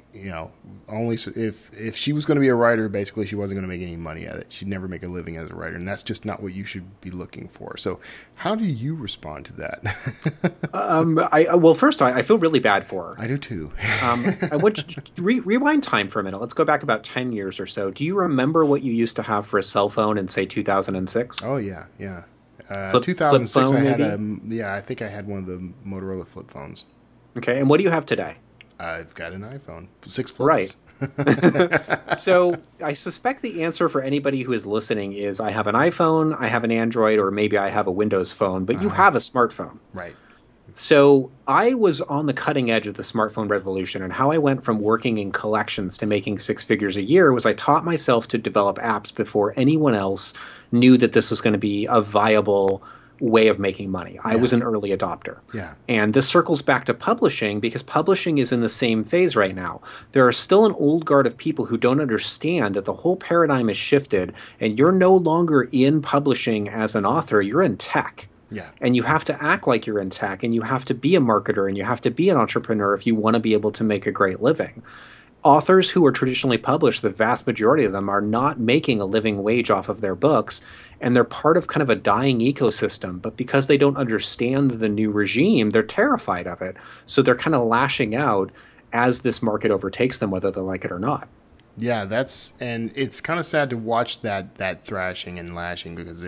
if she was going to be a writer, basically she wasn't going to make any money at it. She'd never make a living as a writer, and that's just not what you should be looking for. So, how do you respond to that? Well, first, I feel really bad for her. I do too. I want you to rewind time for a minute. Let's go back about 10 years or so. Do you remember what you used to have for a cell phone in, say, 2006? Oh yeah. 2006, flip phone, I had I think I had one of the Motorola flip phones. Okay, and what do you have today? I've got an iPhone 6 Plus. Right. So I suspect the answer for anybody who is listening is I have an iPhone, I have an Android, or maybe I have a Windows phone, but you have a smartphone. Right. So I was on the cutting edge of the smartphone revolution, and how I went from working in collections to making 6 figures a year was I taught myself to develop apps before anyone else knew that this was going to be a viable way of making money. I was an early adopter. Yeah. And this circles back to publishing, because publishing is in the same phase right now. There are still an old guard of people who don't understand that the whole paradigm has shifted, and you're no longer in publishing as an author, you're in tech. Yeah. And you have to act like you're in tech, and you have to be a marketer, and you have to be an entrepreneur if you want to be able to make a great living. Authors who are traditionally published, the vast majority of them are not making a living wage off of their books, and they're part of kind of a dying ecosystem. But because they don't understand the new regime, they're terrified of it. So they're kind of lashing out as this market overtakes them, whether they like it or not. Yeah, and it's kind of sad to watch that thrashing and lashing because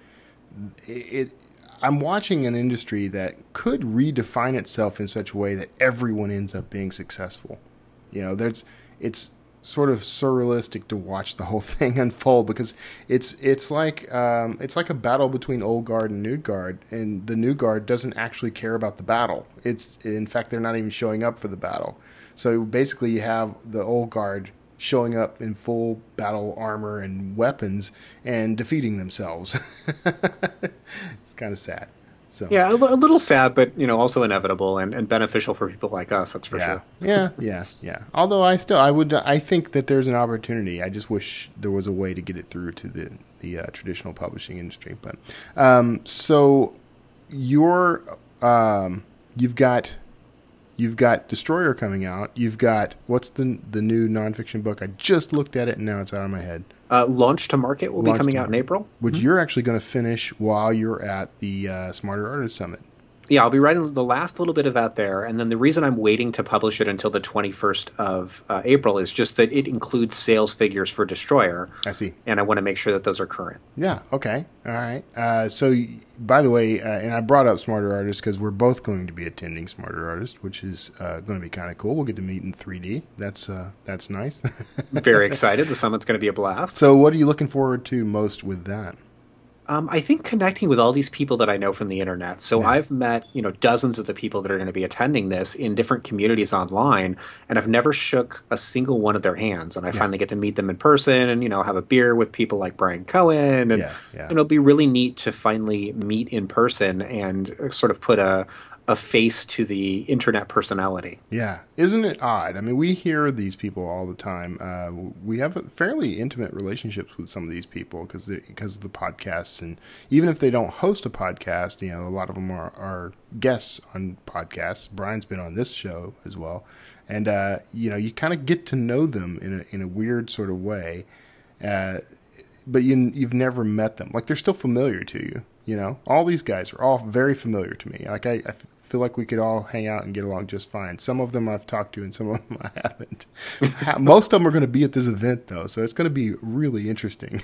I'm watching an industry that could redefine itself in such a way that everyone ends up being successful. It's sort of surrealistic to watch the whole thing unfold because it's like a battle between old guard and new guard, and the new guard doesn't actually care about the battle. In fact, they're not even showing up for the battle. So basically, you have the old guard showing up in full battle armor and weapons and defeating themselves. It's kind of sad. So yeah, a little sad, but also inevitable and beneficial for people like us. That's for sure. Yeah. Although I think that there's an opportunity. I just wish there was a way to get it through to the traditional publishing industry. But so you've got Destroyer coming out. You've got what's the new nonfiction book? I just looked at it and now it's out of my head. Launch to Market will be coming out in April. Which you're actually going to finish while you're at the Smarter Artist Summit. Yeah, I'll be writing the last little bit of that there. And then the reason I'm waiting to publish it until the 21st of April is just that it includes sales figures for Destroyer. I see. And I want to make sure that those are current. Yeah, okay. All right. So, by the way, and I brought up Smarter Artist because we're both going to be attending Smarter Artist, which is going to be kind of cool. We'll get to meet in 3D. That's nice. Very excited. The summit's going to be a blast. So what are you looking forward to most with that? I think connecting with all these people that I know from the internet. So yeah. I've met, dozens of the people that are going to be attending this in different communities online, and I've never shook a single one of their hands. And I finally get to meet them in person and, have a beer with people like Brian Cohen. And it'll be really neat to finally meet in person and sort of put a face to the internet personality. Yeah. Isn't it odd? I mean, we hear these people all the time. We have fairly intimate relationships with some of these people because of the podcasts. And even if they don't host a podcast, a lot of them are guests on podcasts. Brian's been on this show as well. And, you kind of get to know them in a weird sort of way. But you've never met them. Like, they're still familiar to you. All these guys are all very familiar to me. Like, I feel like we could all hang out and get along just fine. Some of them I've talked to and some of them I haven't. Most of them are going to be at this event, though, so it's going to be really interesting.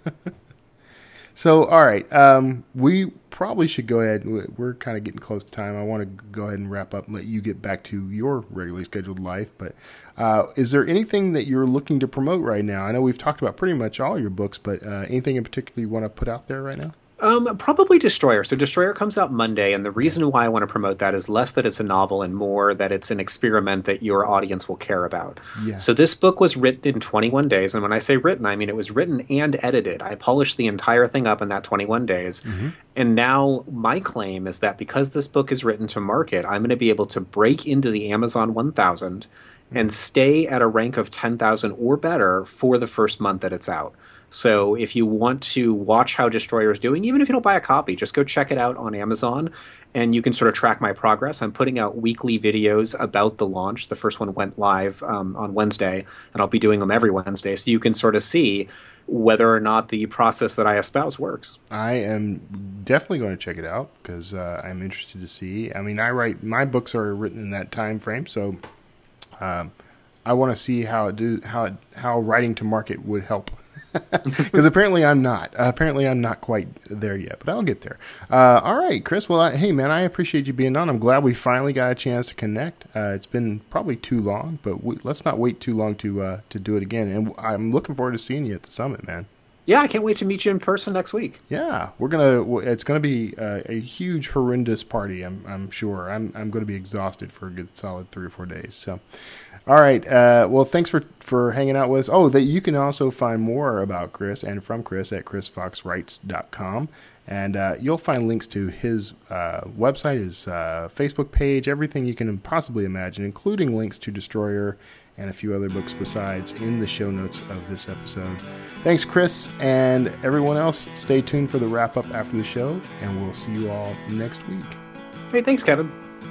So, all right, we probably should go ahead. We're kind of getting close to time. I want to go ahead and wrap up and let you get back to your regularly scheduled life. But is there anything that you're looking to promote right now? I know we've talked about pretty much all your books, but anything in particular you want to put out there right now? Probably Destroyer. So Destroyer comes out Monday, and the reason why I want to promote that is less that it's a novel and more that it's an experiment that your audience will care about. Yeah. So this book was written in 21 days, and when I say written, I mean it was written and edited. I polished the entire thing up in that 21 days, and now my claim is that because this book is written to market, I'm going to be able to break into the Amazon 1000 and stay at a rank of 10,000 or better for the first month that it's out. So if you want to watch how Destroyer is doing, even if you don't buy a copy, just go check it out on Amazon, and you can sort of track my progress. I'm putting out weekly videos about the launch. The first one went live on Wednesday, and I'll be doing them every Wednesday, so you can sort of see whether or not the process that I espouse works. I am definitely going to check it out because I'm interested to see. I mean, my books are written in that time frame, so I want to see how writing to market would help. Because apparently I'm not. Apparently I'm not quite there yet, but I'll get there. All right, Chris. Well, hey, man, I appreciate you being on. I'm glad we finally got a chance to connect. It's been probably too long, but let's not wait too long to do it again. And I'm looking forward to seeing you at the summit, man. Yeah, I can't wait to meet you in person next week. Yeah, it's gonna be a huge, horrendous party. I'm sure. I'm going to be exhausted for a good solid 3 or 4 days. So. All right. Well, thanks for hanging out with us. Oh, you can also find more about Chris and from Chris at chrisfoxwrites.com. And you'll find links to his website, his Facebook page, everything you can possibly imagine, including links to Destroyer and a few other books besides in the show notes of this episode. Thanks, Chris, and everyone else. Stay tuned for the wrap-up after the show, and we'll see you all next week. Hey, thanks, Kevin.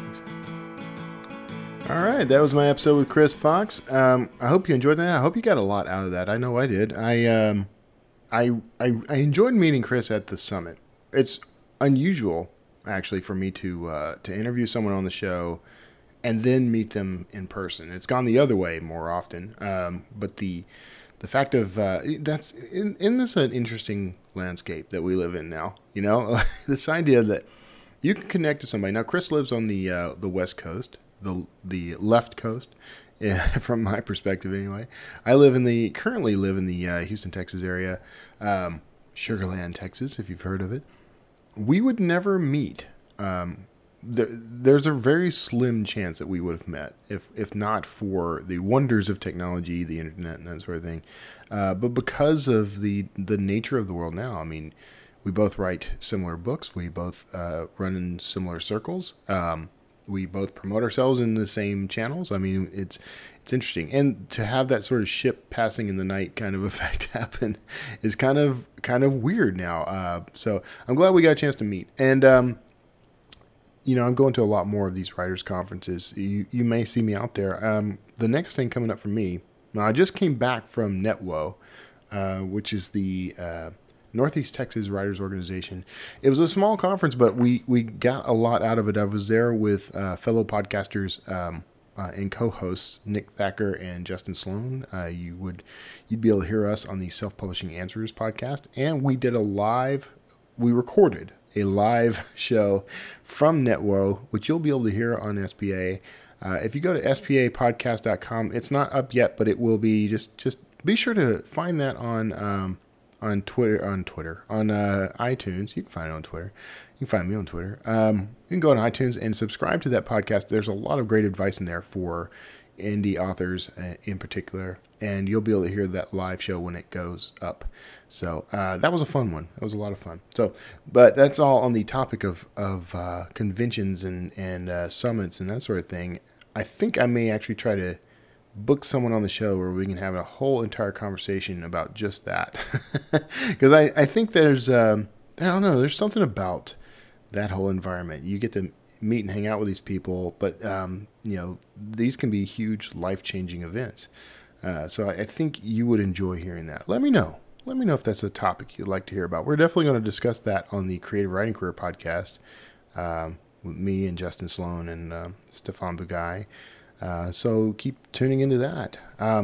All right, that was my episode with Chris Fox. I hope you enjoyed that. I hope you got a lot out of that. I know I did. I enjoyed meeting Chris at the summit. It's unusual, actually, for me to interview someone on the show and then meet them in person. It's gone the other way more often. But the fact of that's in this an interesting landscape that we live in now. You know, this idea that you can connect to somebody. Now, Chris lives on the West Coast, the left coast. Yeah, from my perspective, anyway. I currently live in the Houston, Texas area, Sugarland, Texas, if you've heard of it. We would never meet. There's a very slim chance that we would have met if not for the wonders of technology, the internet, and that sort of thing. But because of the nature of the world now, I mean, we both write similar books. We both run in similar circles. We both promote ourselves in the same channels. I mean, it's interesting, and to have that sort of ship passing in the night kind of effect happen is kind of weird now. So I'm glad we got a chance to meet, and I'm going to a lot more of these writers' conferences. You may see me out there. The next thing coming up for me, now I just came back from NetWo, which is the Northeast Texas Writers Organization. It was a small conference, but we got a lot out of it. I was there with fellow podcasters and co-hosts Nick Thacker and Justin Sloan. You'd be able to hear us on the Self-Publishing Answers podcast, and we recorded a live show from NetWo, which you'll be able to hear on SPA. If you go to spapodcast.com, it's not up yet, but it will be. Just be sure to find that on Twitter, on iTunes. You can find it on Twitter. You can find me on Twitter. You can go on iTunes and subscribe to that podcast. There's a lot of great advice in there for indie authors in particular, and you'll be able to hear that live show when it goes up. So that was a fun one. That was a lot of fun. So, but that's all on the topic of conventions and summits and that sort of thing. I think I may actually try to book someone on the show where we can have a whole entire conversation about just that. Because I think there's, I don't know, there's something about that whole environment. You get to meet and hang out with these people, but, these can be huge life-changing events. So I think you would enjoy hearing that. Let me know. Let me know if that's a topic you'd like to hear about. We're definitely going to discuss that on the Creative Writing Career podcast with me and Justin Sloan and Stefan Bugai. So keep tuning into that.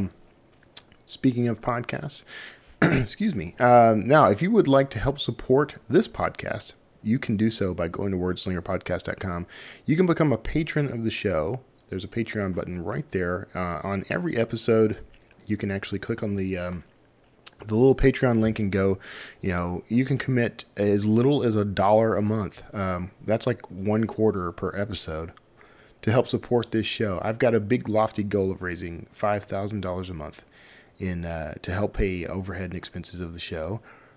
Speaking of podcasts, excuse me. Now, if you would like to help support this podcast, you can do so by going to wordslingerpodcast.com. You can become a patron of the show. There's a Patreon button right there. On every episode, you can actually click on the little Patreon link and go, you can commit as little as $1 a month. That's like $1 per episode to help support this show. I've got a big lofty goal of raising $5,000 a month to help pay overhead and expenses of the show.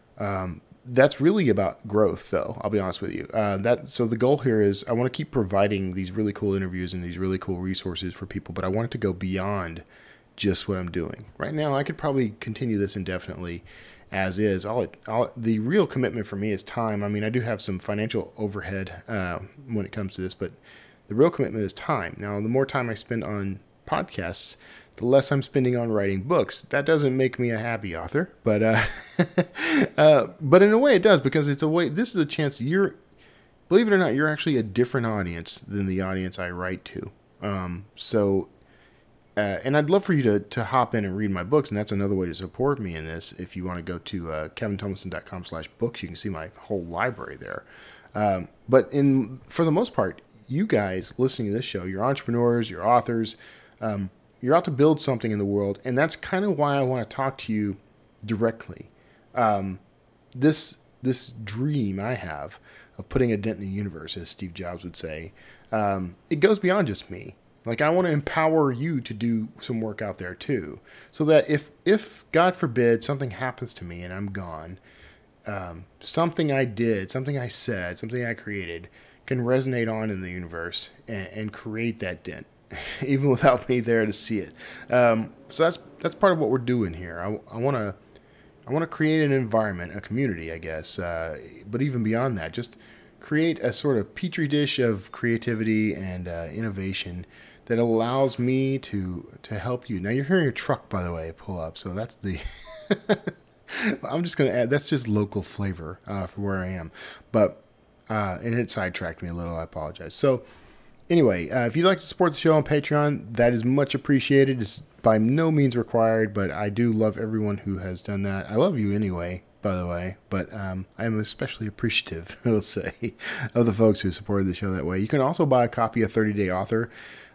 That's really about growth, though. I'll be honest with you. So the goal here is I want to keep providing these really cool interviews and these really cool resources for people, but I want it to go beyond just what I'm doing. Right now, I could probably continue this indefinitely as is. The real commitment for me is time. I mean, I do have some financial overhead when it comes to this, but the real commitment is time. Now, the more time I spend on podcasts, the less I'm spending on writing books. That doesn't make me a happy author, but in a way it does, because it's a way. This is a chance. Believe it or not, you're actually a different audience than the audience I write to. And I'd love for you to hop in and read my books, and that's another way to support me in this. If you want to go to kevinthomason.com/books, you can see my whole library there. But for the most part, you guys listening to this show, you're entrepreneurs, you're authors, you're out to build something in the world, and that's kind of why I want to talk to you directly. This dream I have of putting a dent in the universe, as Steve Jobs would say, it goes beyond just me. Like, I want to empower you to do some work out there too, so that if God forbid something happens to me and I'm gone, something I did, something I said, something I created can resonate on in the universe and create that dent, even without me there to see it. So that's part of what we're doing here. I want to create an environment, a community, I guess, but even beyond that, just create a sort of petri dish of creativity and innovation that allows me to help you. Now, you're hearing a truck, by the way, pull up, so that's the... I'm just going to add, that's just local flavor for where I am. But, and it sidetracked me a little, I apologize. So, Anyway, if you'd like to support the show on Patreon, that is much appreciated. It's by no means required, but I do love everyone who has done that. I love you anyway, by the way, but I am especially appreciative, I'll say, of the folks who supported the show that way. You can also buy a copy of 30 Day Author.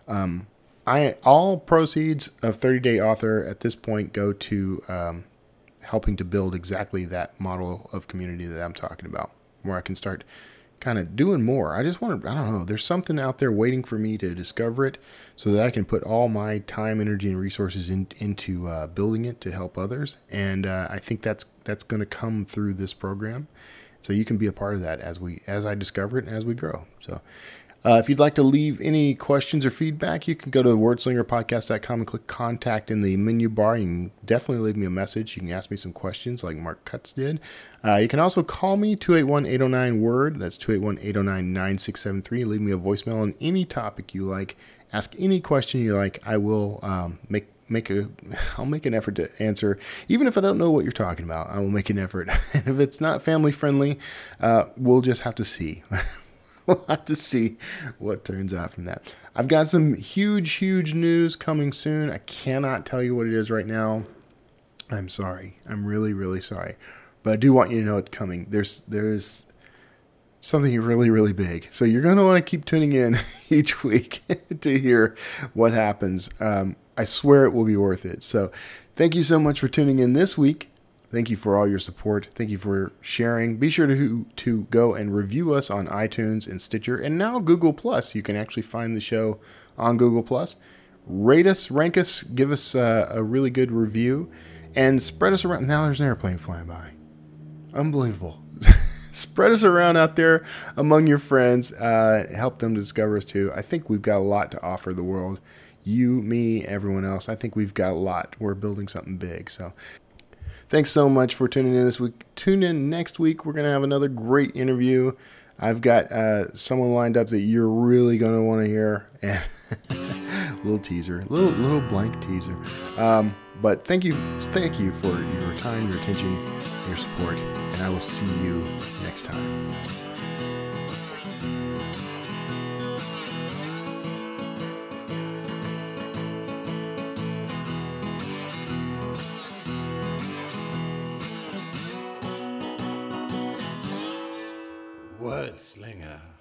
All proceeds of 30 Day Author at this point go to helping to build exactly that model of community that I'm talking about, where I can start kind of doing more. I just want to, I don't know, there's something out there waiting for me to discover it so that I can put all my time, energy, and resources into building it to help others. And I think that's going to come through this program. So you can be a part of that as I discover it and as we grow. So if you'd like to leave any questions or feedback, you can go to wordslingerpodcast.com and click contact in the menu bar. You can definitely leave me a message. You can ask me some questions like Mark Cutts did. You can also call me, 281-809-WORD. That's 281-809-9673. Leave me a voicemail on any topic you like. Ask any question you like. I will I'll make an effort to answer. Even if I don't know what you're talking about, I will make an effort. And if it's not family friendly, we'll just have to see. We'll have to see what turns out from that. I've got some huge news coming soon. I cannot tell you what it is right now. I'm sorry. I'm really, really sorry. But I do want you to know it's coming. There's something really big. So you're going to want to keep tuning in each week to hear what happens. I swear it will be worth it. So thank you so much for tuning in this week. Thank you for all your support. Thank you for sharing. Be sure to go and review us on iTunes and Stitcher and now Google+. You can actually find the show on Google+. Rate us, rank us, give us a really good review, and spread us around. Now there's an airplane flying by. Unbelievable. Spread us around out there among your friends. Help them discover us too. I think we've got a lot to offer the world. You, me, everyone else. I think we've got a lot. We're building something big. So thanks so much for tuning in this week. Tune in next week. We're going to have another great interview. I've got someone lined up that you're really going to want to hear. And little teaser, little blank teaser. But thank you for your time, your attention, your support. And I will see you next time. Word Slinger.